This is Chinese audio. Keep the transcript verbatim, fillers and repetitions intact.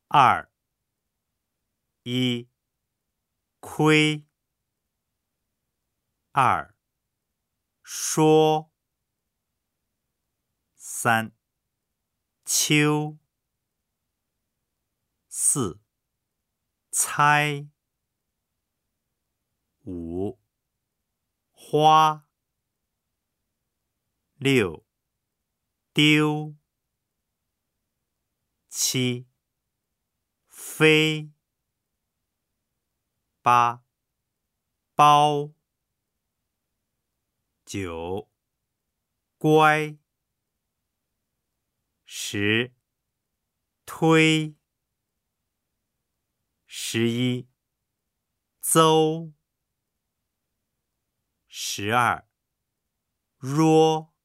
二一亏，二说，三秋，四猜，五花，六丢，七飞，八包，九乖，十推，十一邹，十二若。